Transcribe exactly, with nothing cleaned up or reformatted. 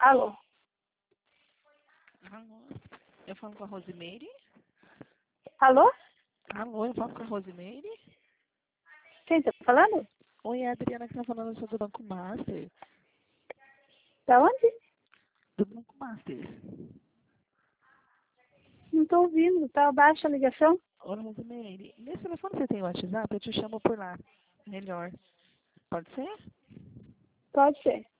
Alô? Alô? Eu falo com a Rosimeire? Alô? Alô, eu falo com a Rosimeire? Quem tá falando? Oi, é a Adriana que tá falando, eu sou do Banco Master. Da onde? Do Banco Master. Não tô ouvindo. Tá baixa a ligação? Oi, Rosimeire. Nesse telefone você tem WhatsApp? Eu te chamo por lá. Melhor. Pode ser? Pode ser.